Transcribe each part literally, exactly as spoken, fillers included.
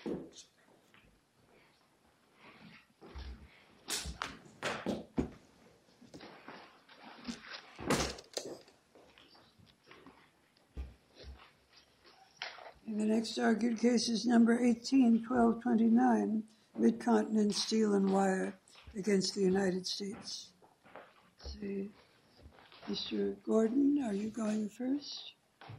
The next argued case is number eighteen twelve twenty-nine, Mid-Continent Steel and Wire against the United States. Let's see. Mister Gordon, are you going first?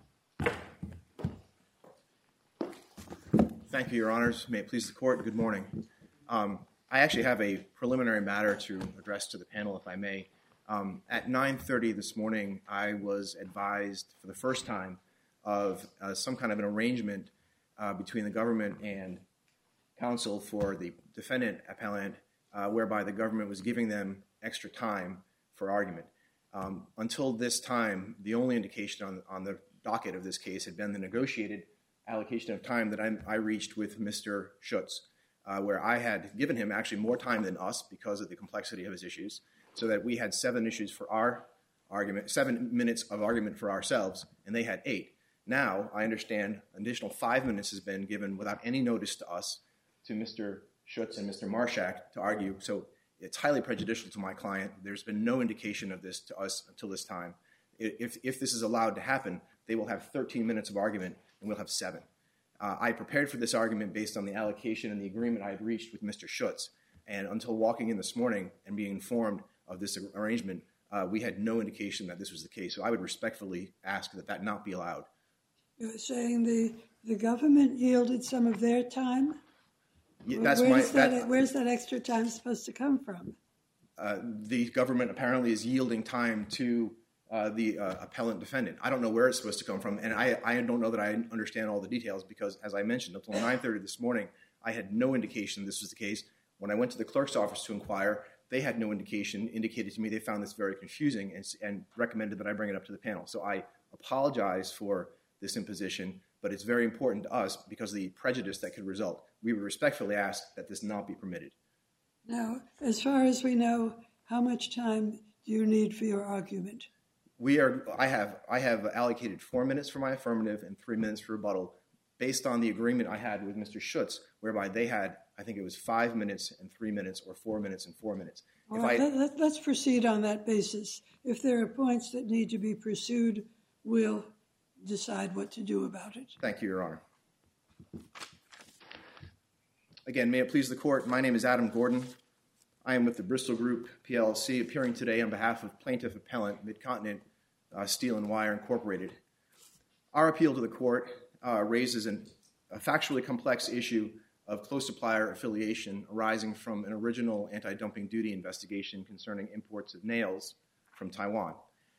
Thank you, Your Honors. May it please the Court, good morning. Um, I actually have a preliminary matter to address to the panel, if I may. Um, at nine thirty this morning, I was advised for the first time of uh, some kind of an arrangement uh, between the government and counsel for the defendant appellant, uh, whereby the government was giving them extra time for argument. Um, until this time, the only indication on, on the docket of this case had been the negotiated allocation of time that I, I reached with Mister Schutz, uh, where I had given him actually more time than us because of the complexity of his issues, so that we had seven issues for our argument, seven minutes of argument for ourselves, and they had eight. Now, I understand an additional five minutes has been given without any notice to us, to Mister Schutz and Mister Marshak to argue. So it's highly prejudicial to my client. There's been no indication of this to us until this time. If, if this is allowed to happen, they will have thirteen minutes of argument, and we'll have seven. Uh, I prepared for this argument based on the allocation and the agreement I had reached with Mister Schutz. And until walking in this morning and being informed of this arrangement, uh, we had no indication that this was the case. So I would respectfully ask that that not be allowed. You're saying the, the government yielded some of their time? Yeah, that's where's, my, that, that, where's that extra time supposed to come from? Uh, the government apparently is yielding time to uh, the uh, appellant defendant. I don't know where it's supposed to come from, and I, I don't know that I understand all the details because, as I mentioned, until nine thirty this morning, I had no indication this was the case. When I went to the clerk's office to inquire, they had no indication, indicated to me they found this very confusing and, and recommended that I bring it up to the panel. So I apologize for this imposition, but it's very important to us because of the prejudice that could result. We would respectfully ask that this not be permitted. Now, as far as we know, how much time do you need for your argument? We are. I have. I have allocated four minutes for my affirmative and three minutes for rebuttal, based on the agreement I had with Mister Schutz, whereby they had, I think it was five minutes and three minutes, or four minutes and four minutes. All if right, I, let, let's proceed on that basis. If there are points that need to be pursued, we'll decide what to do about it. Thank you, Your Honor. Again, may it please the Court, my name is Adam Gordon. I am with the Bristol Group, P L C, appearing today on behalf of Plaintiff Appellant Mid-Continent uh, Steel and Wire Incorporated. Our appeal to the Court uh, raises an, a factually complex issue of close supplier affiliation arising from an original anti-dumping duty investigation concerning imports of nails from Taiwan.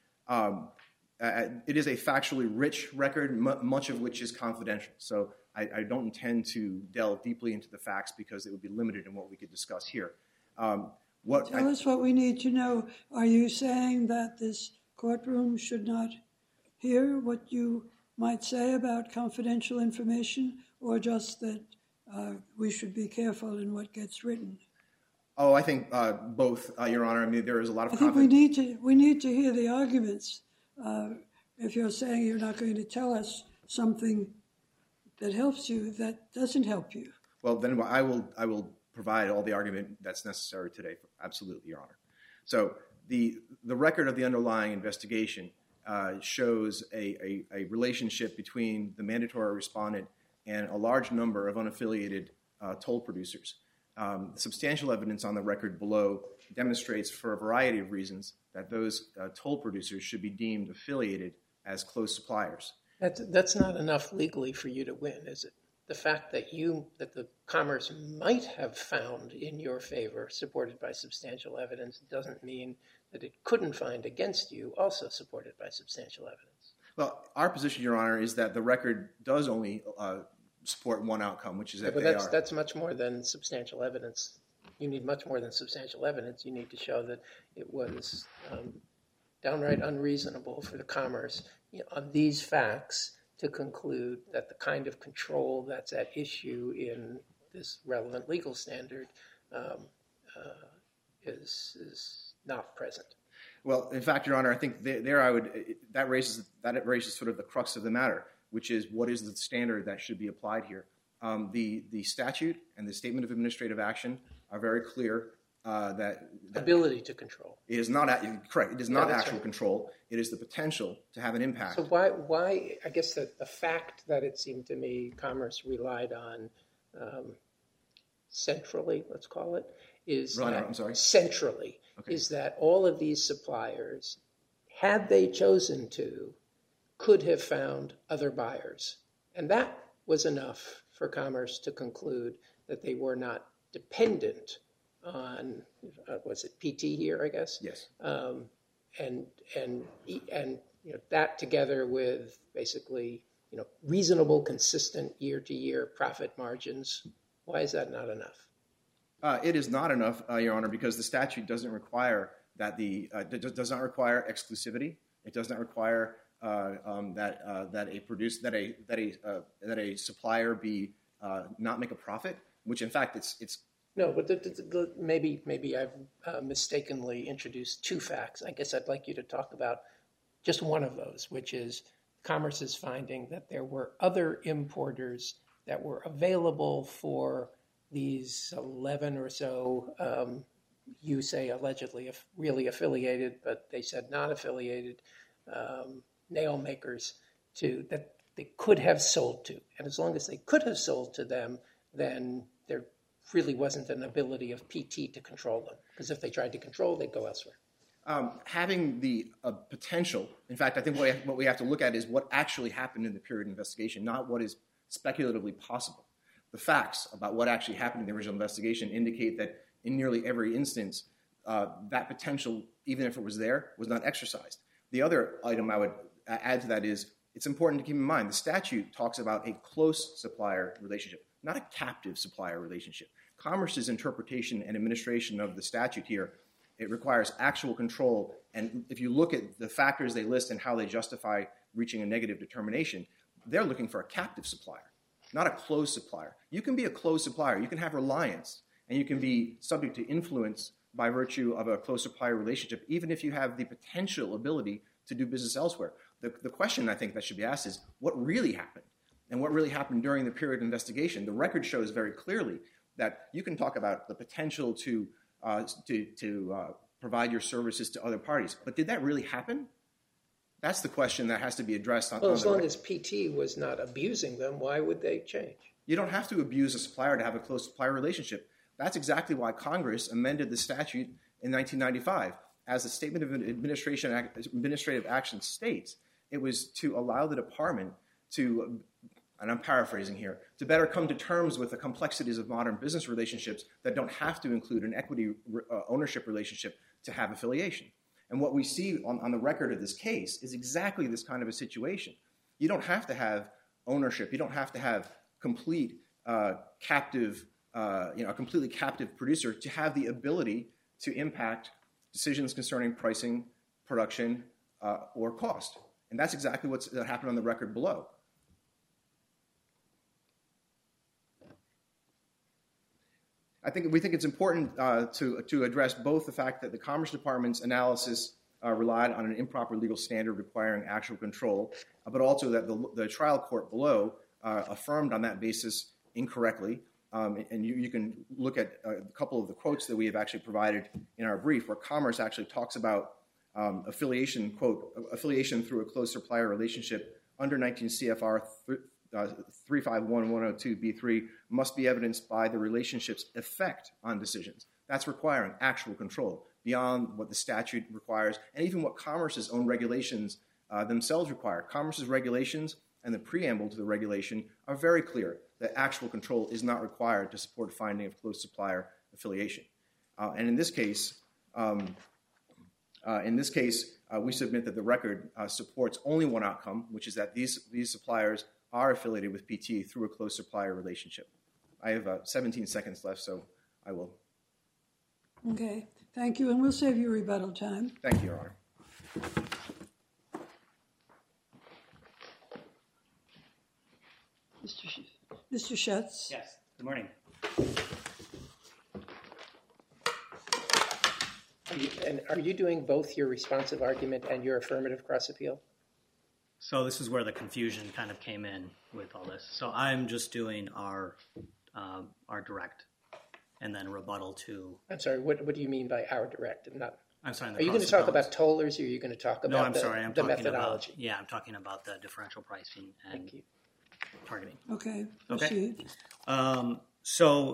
Um, uh, it is a factually rich record, m- much of which is confidential. So I, I don't intend to delve deeply into the facts because it would be limited in what we could discuss here. Um, what Tell I, us what we need to know. Are you saying that this courtroom should not hear what you might say about confidential information, or just that uh, we should be careful in what gets written? Oh, I think uh, both, uh, Your Honor. I mean, there is a lot of. I think we need to we need to hear the arguments. Uh, if you're saying you're not going to tell us something that helps you, that doesn't help you. Well, then I will I will provide all the argument that's necessary today. Absolutely, Your Honor. So the the record of the underlying investigation uh, shows a, a, a relationship between the mandatory respondent and a large number of unaffiliated uh, toll producers. Um, substantial evidence on the record below demonstrates, for a variety of reasons, that those uh, toll producers should be deemed affiliated as close suppliers. That's, that's not enough legally for you to win, is it? The fact that you, that the Commerce might have found in your favor, supported by substantial evidence, doesn't mean that it couldn't find against you, also supported by substantial evidence. Well, our position, Your Honor, is that the record does only uh, support one outcome, which is that yeah, but they that's, are. That's much more than substantial evidence. You need much more than substantial evidence. You need to show that it was um, downright unreasonable for the Commerce, you know, on these facts to conclude that the kind of control that's at issue in this relevant legal standard um, uh, is is not present. Well, in fact, Your Honor, I think there, there I would that raises that raises sort of the crux of the matter, which is what is the standard that should be applied here. Um, the, the statute and the Statement of Administrative Action are very clear uh, that, that ability to control. It is not correct. It is not yeah, actual right. control. It is the potential to have an impact. So why why I guess the, the fact that it seemed to me Commerce relied on um, centrally, let's call it, is Really, that I'm sorry. centrally Okay. is that all of these suppliers, had they chosen to, could have found other buyers, and that was enough for Commerce to conclude that they were not dependent on, uh, was it P T here, I guess? Yes. Um, and and and you know, that together with basically you know reasonable, consistent year-to-year profit margins, why is that not enough? Uh, it is not enough, uh, Your Honor, because the statute doesn't require that the uh, does, does not require exclusivity. It does not require uh, um, that uh, that a produce that a that a uh, that a supplier be uh, not make a profit. Which, in fact, it's it's. No, but the, the, the, maybe maybe I've uh, mistakenly introduced two facts. I guess I'd like you to talk about just one of those, which is Commerce's finding that there were other importers that were available for these eleven or so, um, you say allegedly af- really affiliated, but they said not affiliated um, nail makers to that they could have sold to. And as long as they could have sold to them, then there really wasn't an ability of P T to control them. Because if they tried to control, they'd go elsewhere. Um, having the uh, potential, in fact, I think what we, have, what we have to look at is what actually happened in the period of investigation, not what is speculatively possible. The facts about what actually happened in the original investigation indicate that in nearly every instance, uh, that potential, even if it was there, was not exercised. The other item I would add to that is it's important to keep in mind the statute talks about a close supplier relationship, not a captive supplier relationship. Commerce's interpretation and administration of the statute here, it requires actual control. And if you look at the factors they list and how they justify reaching a negative determination, they're looking for a captive supplier, not a closed supplier. You can be a closed supplier. You can have reliance, and you can be subject to influence by virtue of a close supplier relationship, even if you have the potential ability to do business elsewhere. The, the question I think that should be asked is what really happened and what really happened during the period of investigation. The record shows very clearly that you can talk about the potential to uh, to, to uh, provide your services to other parties, but did that really happen? That's the question that has to be addressed. On, well, on as the long record. as P T was not abusing them, why would they change? You don't have to abuse a supplier to have a close supplier relationship. That's exactly why Congress amended the statute in nineteen ninety-five. As the Statement of Administration Act, Administrative Action states, it was to allow the department to, and I'm paraphrasing here, to better come to terms with the complexities of modern business relationships that don't have to include an equity uh, ownership relationship to have affiliation. And what we see on, on the record of this case is exactly this kind of a situation. You don't have to have ownership. You don't have to have complete uh, captive, uh, you know, a completely captive producer to have the ability to impact decisions concerning pricing, production, uh, or cost. And that's exactly what's that happened on the record below. I think we think it's important uh, to to address both the fact that the Commerce Department's analysis uh, relied on an improper legal standard requiring actual control, uh, but also that the, the trial court below uh, affirmed on that basis incorrectly. Um, and you, you can look at a couple of the quotes that we have actually provided in our brief, where Commerce actually talks about um, affiliation, quote, affiliation through a close supplier relationship under nineteen C F R three five one one oh two B three must be evidenced by the relationship's effect on decisions. That's requiring actual control beyond what the statute requires and even what Commerce's own regulations uh, themselves require. Commerce's regulations and the preamble to the regulation are very clear that actual control is not required to support finding of close supplier affiliation. Uh, and in this case, um, uh, in this case, uh, we submit that the record uh, supports only one outcome, which is that these, these suppliers are affiliated with P T through a close supplier relationship. I have uh, seventeen seconds left, so I will. Okay, thank you, and we'll save you rebuttal time. Thank you, Your Honor. Mister Sh- Mister Schutz. Yes, good morning. Are you, and are you doing both your responsive argument and your affirmative cross appeal? So this is where the confusion kind of came in with all this. So I'm just doing our uh, our direct, and then rebuttal to. I'm sorry. What what do you mean by our direct and not? I'm sorry. Are you going to talk about tollers, or are you going to talk about no, I'm the, sorry, I'm the talking methodology? About, yeah, I'm talking about the differential pricing and Thank you. targeting. Okay, Okay. proceed. Um, so,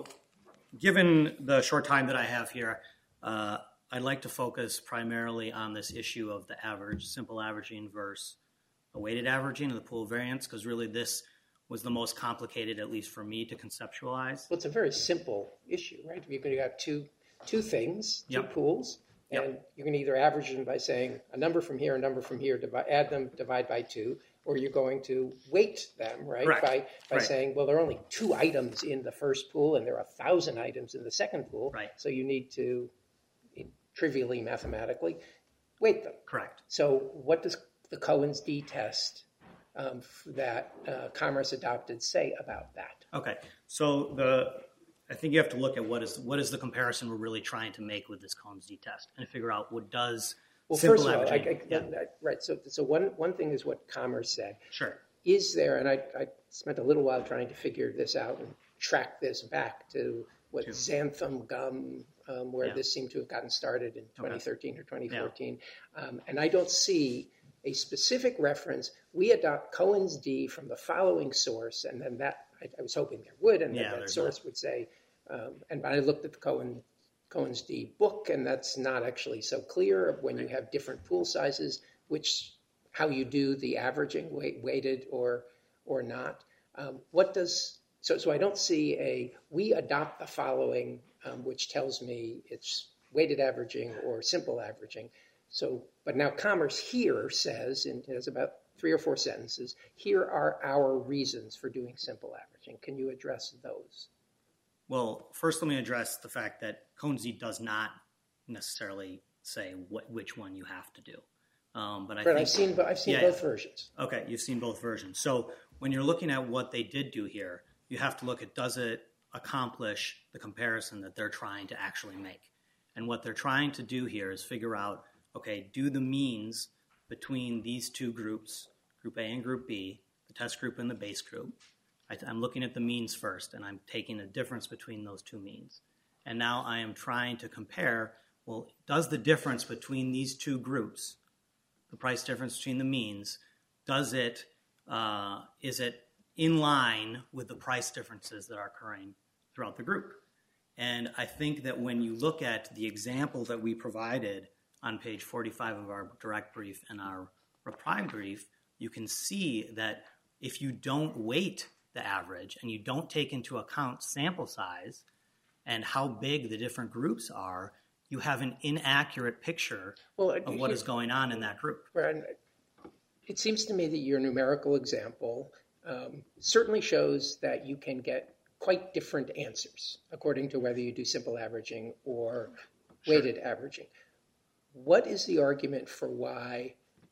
given the short time that I have here, uh, I'd like to focus primarily on this issue of the average, simple averaging versus a weighted averaging of the pool variance, because really this was the most complicated, at least for me, to conceptualize. Well, it's a very simple issue, right? You're going to have two two things, two Yep. pools, and Yep. you're going to either average them by saying a number from here, a number from here, divide, add them, divide by two, or you're going to weight them, right? Correct. By by Right. saying, well, there are only two items in the first pool, and there are a thousand items in the second pool, Right. so you need to, trivially, mathematically, weight them. Correct. So what does the Cohen's d test um, that uh, Commerce adopted say about that? Okay, so the I think you have to look at what is what is the comparison we're really trying to make with this Cohen's d test, and figure out what does Well, simple first of all, I, averaging. I, yeah, I- right. So, so one one thing is what Commerce said. sure. Is there? And I, I spent a little while trying to figure this out and track this back to what Sure. xanthan gum, um, where Yeah. this seemed to have gotten started in twenty thirteen or twenty fourteen, um, and I don't see a specific reference. We adopt Cohen's d from the following source, and then that I, I was hoping there would, and then Yeah, that there's source would say. Um, and I looked at the Cohen Cohen's d book, and that's not actually so clear when you have different pool sizes, which how you do the averaging, weight, weighted or or not. Um, what does so? So I don't see a we adopt the following, um, which tells me it's weighted averaging or simple averaging. So, but now Commerce here says, and it has about three or four sentences. Here are our reasons for doing simple averaging. Can you address those? Well, first let me address the fact that Cohen's d does not necessarily say what, which one you have to do. Um, but I But think, I've seen, I've seen yeah, both yeah. versions. Okay, you've seen both versions. So when you're looking at what they did do here, you have to look at does it accomplish the comparison that they're trying to actually make. And what they're trying to do here is figure out, okay, do the means between these two groups, Group A and Group B, the test group and the base group. I, I'm looking at the means first, and I'm taking a difference between those two means. And now I am trying to compare, well, does the difference between these two groups, the price difference between the means, does it, uh, is it in line with the price differences that are occurring throughout the group? And I think that when you look at the example that we provided on page forty-five of our direct brief and our reply brief, you can see that if you don't weight the average and you don't take into account sample size and how big the different groups are, you have an inaccurate picture Well, of what is going on in that group. Brian, it seems to me that your numerical example um, certainly shows that you can get quite different answers according to whether you do simple averaging or weighted sure. averaging. What is the argument for why,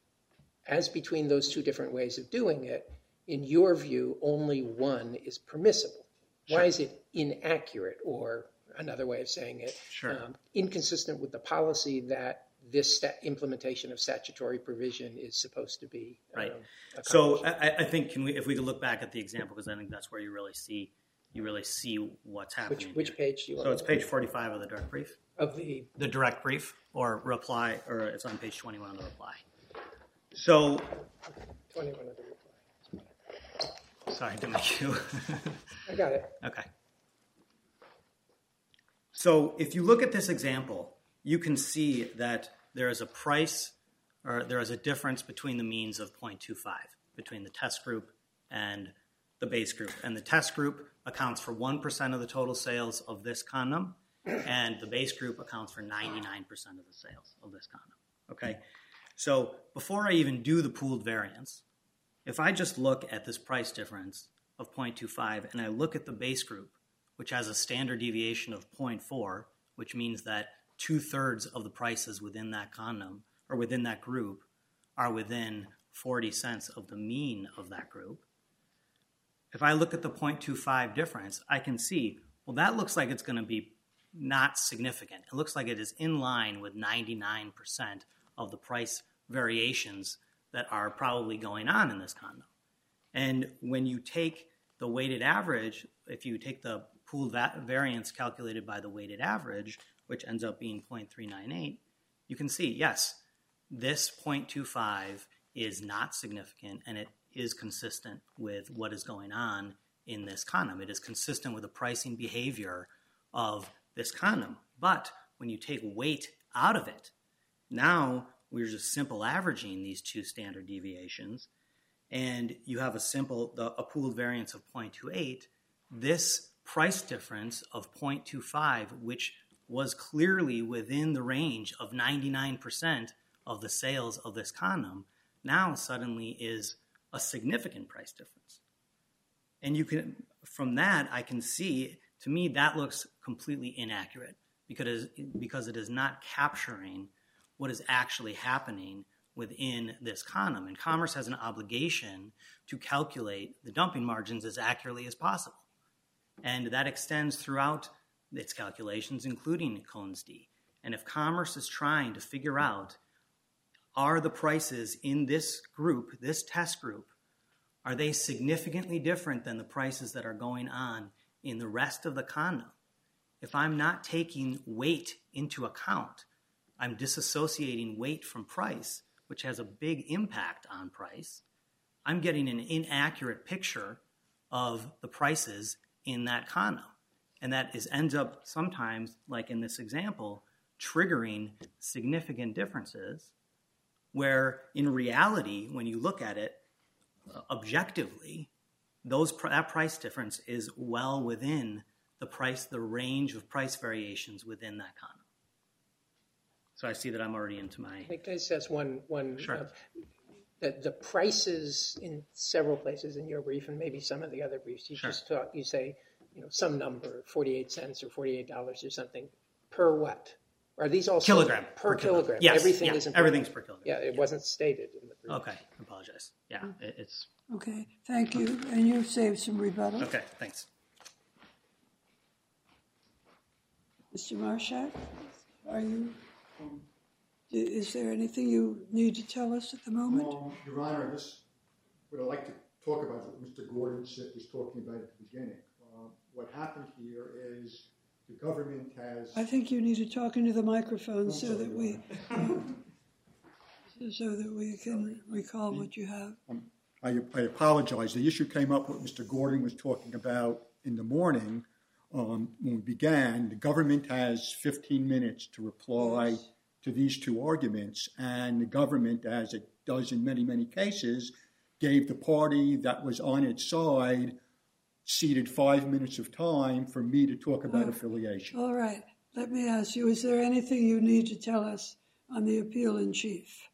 as between those two different ways of doing it, in your view, only one is permissible? Sure. Why is it inaccurate, or another way of saying it, sure. um, inconsistent with the policy that this sta- implementation of statutory provision is supposed to be? Right. Um, so I, I think can we, if we could look back at the example, because I think that's where you really see you really see what's happening. Which, which here. page do you want? So it's page forty-five of the direct brief. Of the the direct brief or reply, or it's on page twenty-one of the reply. So twenty-one of the reply. Sorry to make you. I got it. Okay. So if you look at this example, you can see that there is a price, or there is a difference between the means of zero point two five between the test group and the base group. And the test group accounts for one percent of the total sales of this condom, and the base group accounts for ninety-nine percent of the sales of this condom. Okay? So before I even do the pooled variance, if I just look at this price difference of zero point two five and I look at the base group, which has a standard deviation of zero point four, which means that two-thirds of the prices within that condom, or within that group, are within forty cents of the mean of that group. If I look at the zero point two five difference, I can see, well, that looks like it's going to be not significant. It looks like it is in line with ninety-nine percent of the price variations that are probably going on in this condo. And when you take the weighted average, if you take the pooled va- variance calculated by the weighted average, which ends up being zero point three nine eight, you can see, yes, this zero point two five is not significant, and it is consistent with what is going on in this condom. It is consistent with the pricing behavior of this condom. But when you take weight out of it, now we're just simple averaging these two standard deviations, and you have a simple, the, a pooled variance of zero point two eight. This price difference of zero point two five, which was clearly within the range of ninety-nine percent of the sales of this condom, now suddenly is a significant price difference. And you can, from that, I can see, to me, that looks completely inaccurate because, because it is not capturing what is actually happening within this condom. And Commerce has an obligation to calculate the dumping margins as accurately as possible. And that extends throughout its calculations, including Cohen's d. And if Commerce is trying to figure out, are the prices in this group, this test group, are they significantly different than the prices that are going on in the rest of the condom? If I'm not taking weight into account, I'm disassociating weight from price, which has a big impact on price, I'm getting an inaccurate picture of the prices in that condom. And that is ends up sometimes, like in this example, triggering significant differences where in reality, when you look at it uh, objectively, those pr- that price difference is well within the price, the range of price variations within that condom. So I see that I'm already into my... I think this has one... one Sure. uh, the, the prices in several places in your brief and maybe some of the other briefs, you Sure. just talk, you say, you know, some number, forty-eight cents or forty-eight dollars or something, per what? Are these all Kilogram. per, per kilo. kilogram? Yes. Everything yeah, is in per everything's per kilogram. Yeah, it wasn't stated in the brief. Okay, I apologize. Yeah, it, it's... Okay, thank you. And you've saved some rebuttal. Okay, thanks. Mister Marshak, are you, is there anything you need to tell us at the moment? Um, Your Honor, this, what I'd like to talk about is what Mister Gordon said, was talking about at the beginning. Uh, what happened here is the government has... I think you need to talk into the microphone I'm so sorry, that Your we, so that we can recall what you have. Um, I, I apologize. The issue came up what Mister Gordon was talking about in the morning. Um, when we began, the government has fifteen minutes to reply Yes. to these two arguments, and the government, as it does in many, many cases, gave the party that was on its side ceded five minutes of time for me to talk about Oh. affiliation. All right, let me ask you, is there anything you need to tell us on the appeal in chief?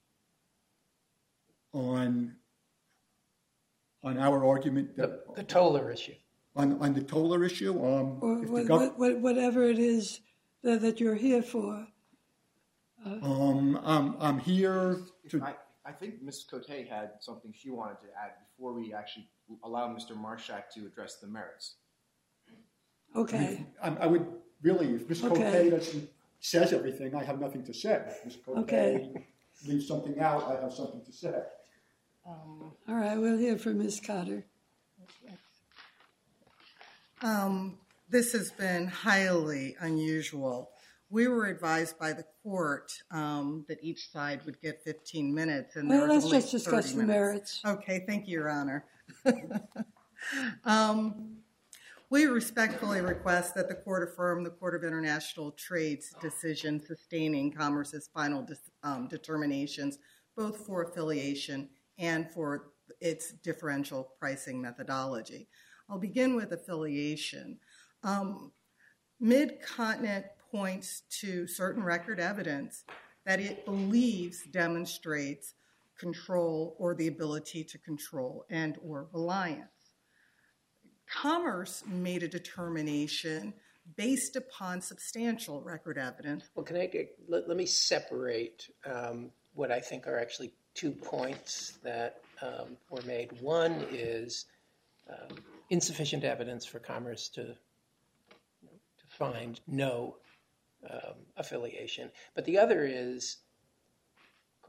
On on our argument, that, The, the Toller issue. on on the Toller issue, um, Or if the what, gov- what, what, whatever it is that, that you're here for? um, I'm I'm here to. I, I think Miz Cote had something she wanted to add before we actually allow Mister Marshak to address the merits. Okay, I, I would really, if Miz Okay. Cote doesn't says everything, I have nothing to say. If Miz Cote Okay. leaves something out, I have something to say. all right, we'll hear from Miz Cotter. Um, this has been highly unusual. We were advised by the court um, that each side would get fifteen minutes. And there Well, was let's only just discuss thirty the minutes. merits. Okay, thank you, Your Honor. um, we respectfully request that the court affirm the Court of International Trade's decision sustaining Commerce's final dis- um, determinations, both for affiliation and for its differential pricing methodology. I'll begin with affiliation. Um, Mid-Continent points to certain record evidence that it believes demonstrates control or the ability to control and or reliance. Commerce made a determination based upon substantial record evidence. Well, can I get, let, let me separate um, what I think are actually two points that um, were made. One is um, insufficient evidence for Commerce to, you know, to find no um, affiliation. But the other is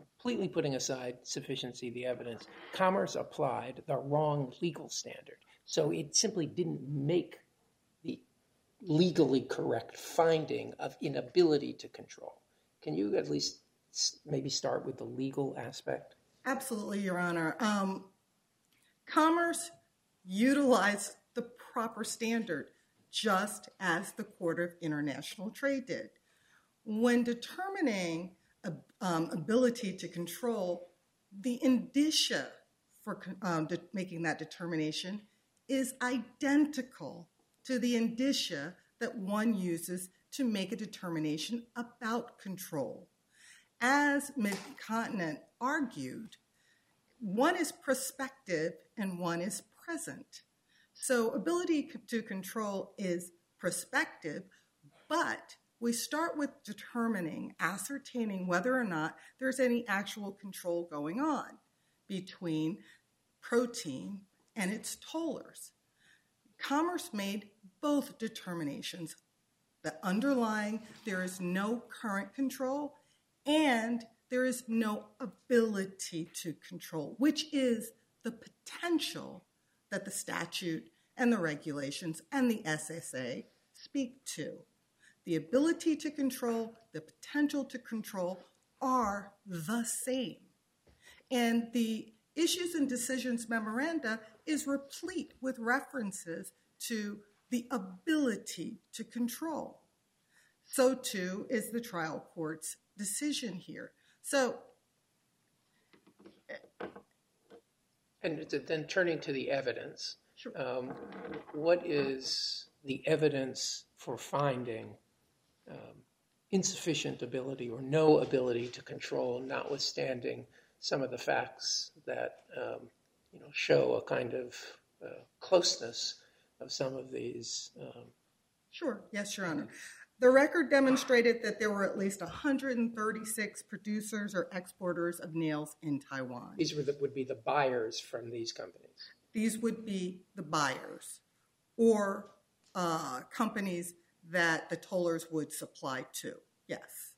completely putting aside sufficiency of the evidence, Commerce applied the wrong legal standard. So it simply didn't make the legally correct finding of inability to control. Can you at least maybe start with the legal aspect? Absolutely, Your Honor. Um, Commerce utilized the proper standard, just as the Court of International Trade did. When determining um, ability to control, the indicia for um, de- making that determination is identical to the indicia that one uses to make a determination about control. As Midcontinent argued, one is prospective and one is present. So ability to control is prospective, but we start with determining, ascertaining whether or not there's any actual control going on between Protein and its tollers. Commerce made both determinations. The underlying, there is no current control, and there is no ability to control, which is the potential that the statute and the regulations and the S S A speak to. The ability to control, the potential to control are the same. And the Issues and Decisions Memoranda is replete with references to the ability to control. So too is the trial court's decision here. So, and then turning to the evidence, sure. um, what is the evidence for finding um, insufficient ability or no ability to control, notwithstanding some of the facts that um, you know show a kind of uh, closeness of some of these? Um, sure, yes, Your Honor. The record demonstrated that there were at least one hundred thirty-six producers or exporters of nails in Taiwan. These were the, would be the buyers from these companies. These would be the buyers or uh, companies that the tollers would supply to, yes.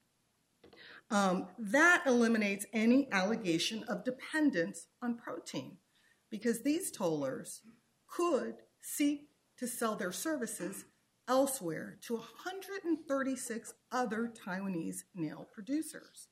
Um, that eliminates any allegation of dependence on Protein, because these tollers could seek to sell their services elsewhere to one hundred thirty-six other Taiwanese nail producers.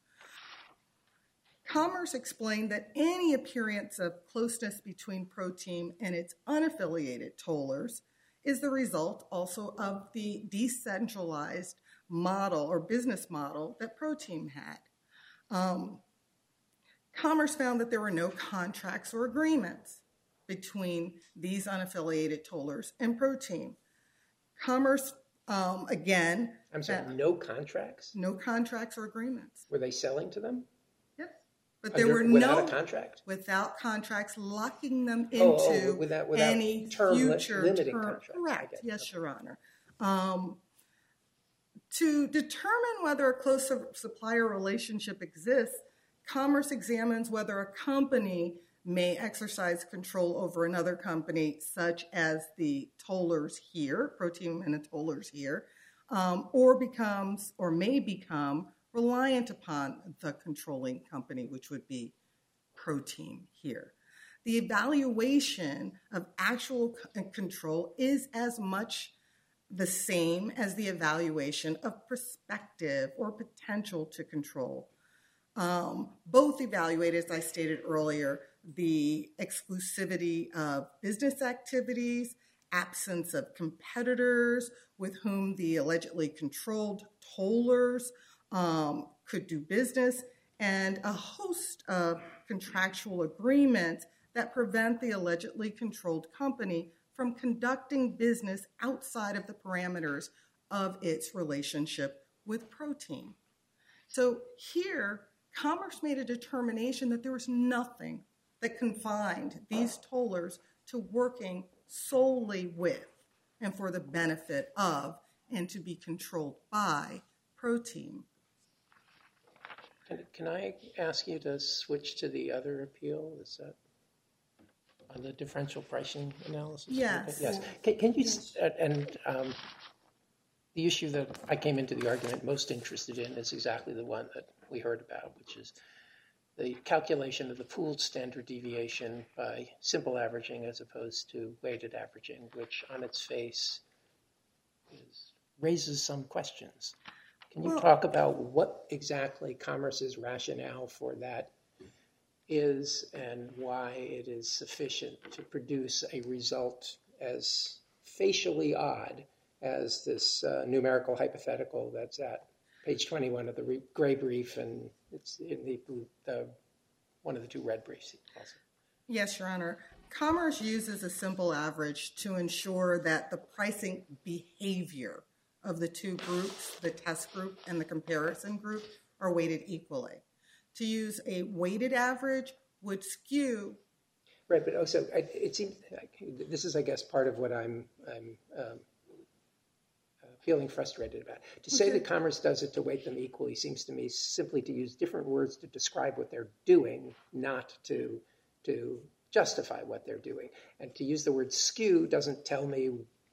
Commerce explained that any appearance of closeness between Protein and its unaffiliated tollers is the result also of the decentralized model or business model that Protein had. Um, Commerce found that there were no contracts or agreements between these unaffiliated tollers and Protein. Commerce, um, again... I'm sorry, no contracts? No contracts or agreements. Were they selling to them? Yes. But there Under, were without no... a contract? Without contracts locking them into oh, oh, without, without any term future li- limiting term. contracts. Correct. Yes, Your Honor. Um, to determine whether a close supplier relationship exists, Commerce examines whether a company may exercise control over another company, such as the tollers here, Protein and the tollers here, um, or becomes or may become reliant upon the controlling company, which would be Protein here. The evaluation of actual c- control is as much the same as the evaluation of prospective or potential to control. Um, both evaluate, as I stated earlier, the exclusivity of business activities, absence of competitors with whom the allegedly controlled tollers um, could do business, and a host of contractual agreements that prevent the allegedly controlled company from conducting business outside of the parameters of its relationship with Protein. So here, Commerce made a determination that there was nothing that confined these tollers to working solely with and for the benefit of and to be controlled by Protein. Can, can I ask you to switch to the other appeal? Is that on the differential pricing analysis? Yes. Yes. Can, can you, yes. Uh, and um, the issue that I came into the argument most interested in is exactly the one that we heard about, which is the calculation of the pooled standard deviation by simple averaging as opposed to weighted averaging, which on its face is, raises some questions. Can you Well, talk about what exactly Commerce's rationale for that is and why it is sufficient to produce a result as facially odd as this uh, numerical hypothetical that's at page twenty-one of the re- gray brief, and it's in the, the one of the two red briefs also. Yes, Your Honor. Commerce uses a simple average to ensure that the pricing behavior of the two groups, the test group and the comparison group, are weighted equally. To use a weighted average would skew. Right, but also I, it seems like this is, I guess, part of what I'm I'm um, uh, feeling frustrated about. To say Okay. that Commerce does it to weight them equally seems to me simply to use different words to describe what they're doing, not to to justify what they're doing. And to use the word skew doesn't tell me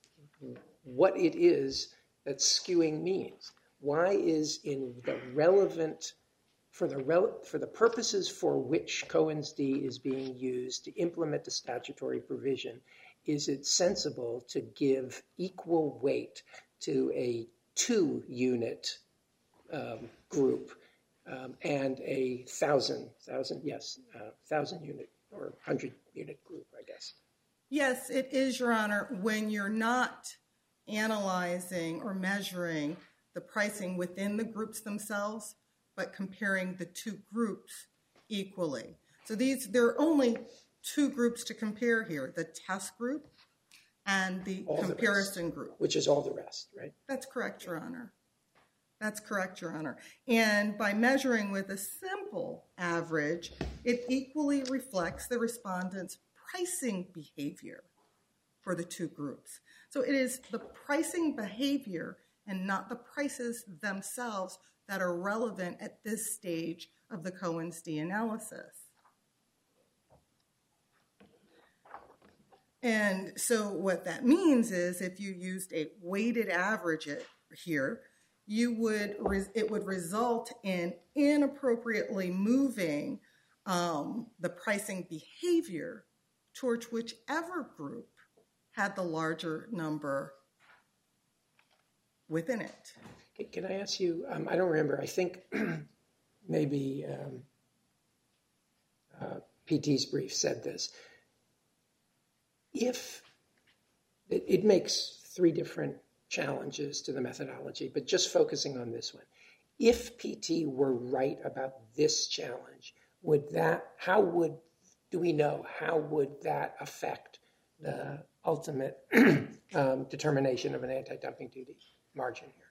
what it is that skewing means. Why is in the relevant For the, rel- for the purposes for which Cohen's d is being used to implement a statutory provision, is it sensible to give equal weight to a two-unit um, group um, and a thousand, thousand, yes, uh, thousand-unit or hundred-unit group, I guess? Yes, it is, Your Honor, when you're not analyzing or measuring the pricing within the groups themselves, but comparing the two groups equally. So these, there are only two groups to compare here, the test group and the All the comparison rest, group. which is all the rest, right? That's correct, Your Honor. That's correct, Your Honor. And by measuring with a simple average, it equally reflects the respondent's pricing behavior for the two groups. So it is the pricing behavior and not the prices themselves that are relevant at this stage of the Cohen's d analysis. And so what that means is if you used a weighted average here, you would it would result in inappropriately moving um, the pricing behavior towards whichever group had the larger number within it. Can I ask you, um, I don't remember, I think maybe um, uh, P T's brief said this. If it, it makes three different challenges to the methodology, but just focusing on this one. If P T were right about this challenge, would that, how would, do we know, how would that affect the ultimate um, determination of an anti-dumping duty margin here?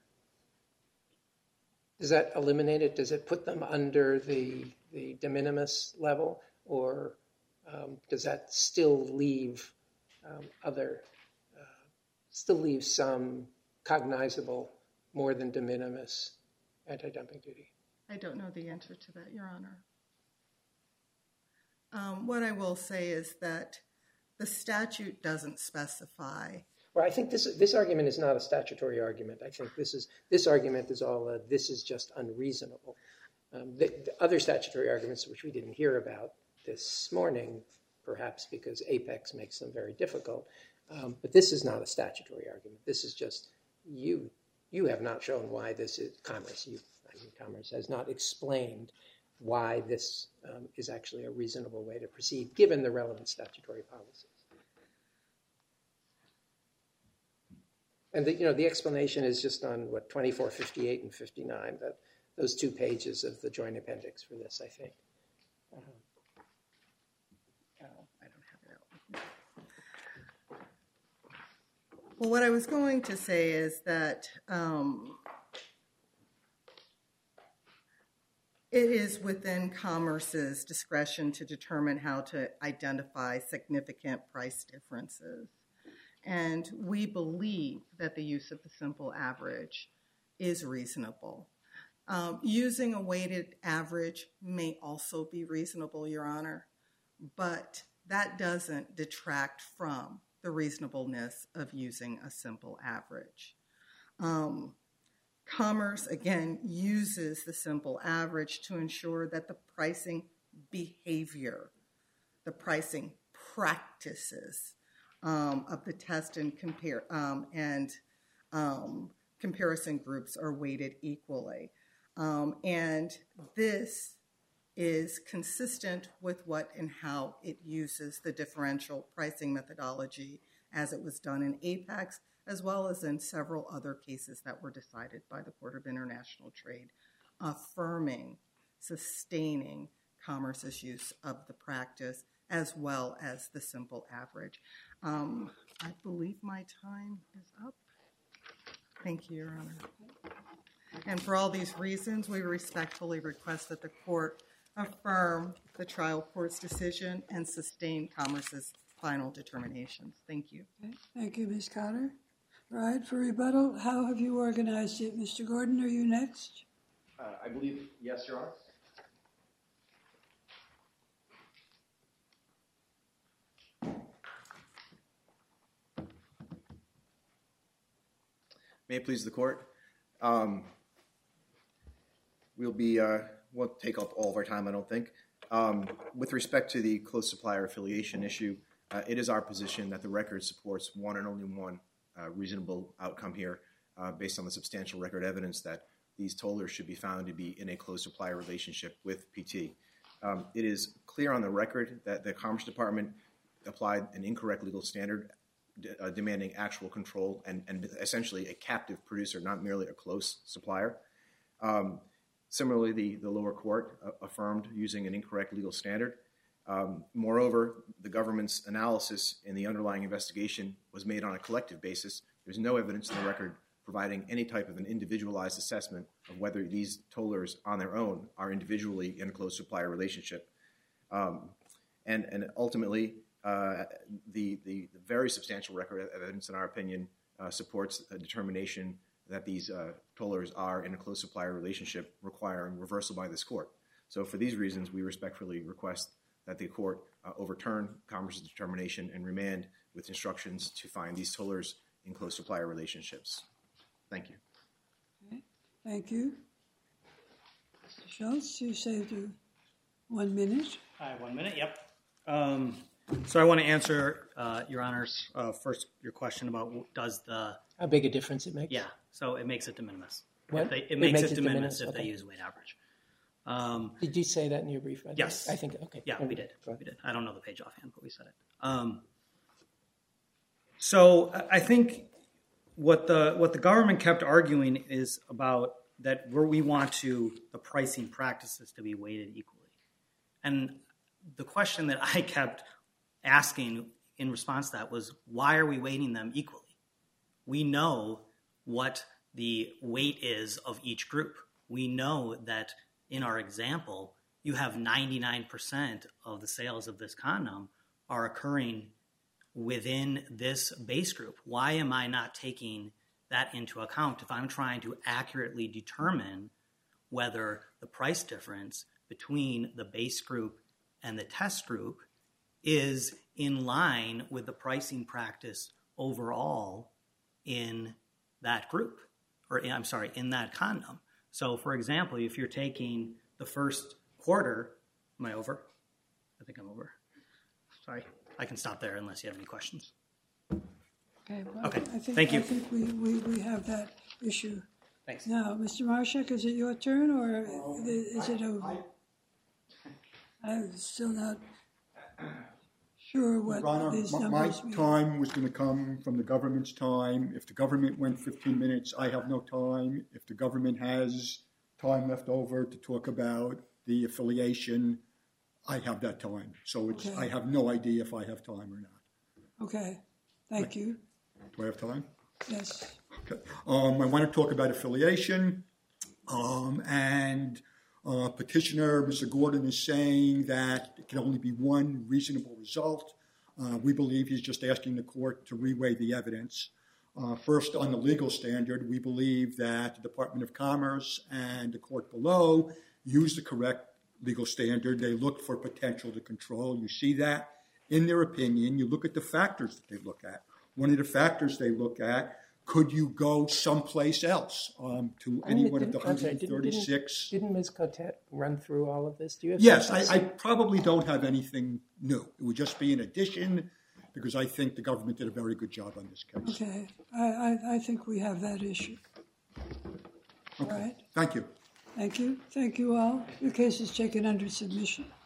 Does that eliminate it? Does it put them under the, the de minimis level, or um, does that still leave um, other, uh, still leave some cognizable, more than de minimis anti-dumping duty? I don't know the answer to that, Your Honor. Um, what I will say is that the statute doesn't specify. Well, I think this this argument is not a statutory argument. I think this is this argument is all a, this is just unreasonable. Um, the, the other statutory arguments, which we didn't hear about this morning, perhaps because Apex makes them very difficult, um, but this is not a statutory argument. This is just you you have not shown why this is Commerce. You, I mean, Commerce has not explained why this um, is actually a reasonable way to proceed, given the relevant statutory policies. And the, you know, the explanation is just on what twenty-four fifty-eight and fifty-nine, that those two pages of the joint appendix for this, I think. Uh, Oh, I don't have it out. Well, what I was going to say is that um, it is within Commerce's discretion to determine how to identify significant price differences. And we believe that the use of the simple average is reasonable. Um, using a weighted average may also be reasonable, Your Honor, but that doesn't detract from the reasonableness of using a simple average. Um, Commerce, again, uses the simple average to ensure that the pricing behavior, the pricing practices um, of the test and compare um, and um, comparison groups are weighted equally. Um, and this is consistent with what and how it uses the differential pricing methodology as it was done in Apex, as well as in several other cases that were decided by the Court of International Trade, affirming, sustaining Commerce's use of the practice, as well as the simple average. Um, I believe my time is up. Thank you, Your Honor. And for all these reasons, we respectfully request that the court affirm the trial court's decision and sustain Commerce's final determinations. Thank you. Okay. Thank you, Miz Cotter. Right, for rebuttal, how have you organized it? Mister Gordon, are you next? Uh, I believe, yes, Your Honor. May it please the court. Um, we'll be, uh, won't take up all of our time, I don't think. Um, with respect to the close supplier affiliation issue, uh, it is our position that the record supports one and only one uh, reasonable outcome here uh, based on the substantial record evidence that these tollers should be found to be in a close supplier relationship with P T. Um, it is clear on the record that the Commerce Department applied an incorrect legal standard Uh, demanding actual control and, and essentially a captive producer, not merely a close supplier. Um, similarly, the, the lower court uh, affirmed using an incorrect legal standard. Um, moreover, the government's analysis in the underlying investigation was made on a collective basis. There's no evidence in the record providing any type of an individualized assessment of whether these tollers on their own are individually in a close supplier relationship. Um, and, and ultimately, Uh, the, the, the very substantial record evidence, in our opinion, uh, supports a determination that these uh, tollers are in a close supplier relationship requiring reversal by this court. So for these reasons, we respectfully request that the court uh, overturn Commerce's determination and remand with instructions to find these tollers in close supplier relationships. Thank you. Okay. Thank you. Mister Schultz, you saved you one minute. Hi, one minute, yep. Um, So I want to answer, uh, Your Honor's, uh, first your question about does the... How big a difference it makes? Yeah, so it makes it de minimis. What? They, it, It makes makes it it de de minimis minimis, if okay. they use weight average. Um, Did you say that in your brief? I yes. I think, okay. Yeah, we did. Go ahead. We did. I don't know the page offhand, but we said it. Um, so I think what the what the government kept arguing is about that where we want to the pricing practices to be weighted equally. And the question that I kept asking in response to that was, why are we weighting them equally? We know what the weight is of each group. We know that in our example, you have ninety-nine percent of the sales of this condom are occurring within this base group. Why am I not taking that into account if I'm trying to accurately determine whether the price difference between the base group and the test group is in line with the pricing practice overall in that group, or in, I'm sorry, in that condom. So for example, if you're taking the first quarter, am I over? I think I'm over. Sorry, I can stop there unless you have any questions. Okay, well, Okay, I think, thank you. I think we, we, we have that issue. Thanks. Now, Mister Marshak, is it your turn or is it over? I'm still not sure what Your Honor, these my, my numbers mean. time was going to come from the government's time. If the government went fifteen minutes, I have no time. If the government has time left over to talk about the affiliation, I have that time. So it's Okay. I have no idea if I have time or not. Okay, thank you. Do I have time? Yes. Okay. Um, I want to talk about affiliation. Um, and uh, petitioner, Mister Gordon, is saying that it can only be one reasonable result. Uh, we believe he's just asking the court to reweigh the evidence. Uh, first, on the legal standard, we believe that the Department of Commerce and the court below used the correct legal standard. They looked for potential to control. You see that in their opinion. You look at the factors that they look at. One of the factors they look at, could you go someplace else um, to I mean, any it one of the didn't- I'm sorry, one hundred didn't- thirty-six? Didn't, didn't Miz Cotet run through all of this? Do you have Yes, something to I, I say? probably don't have anything new. It would just be an addition because I think the government did a very good job on this case. Okay, I, I, I think we have that issue. All right, Thank you. thank you. Thank you all. Your case is taken under submission.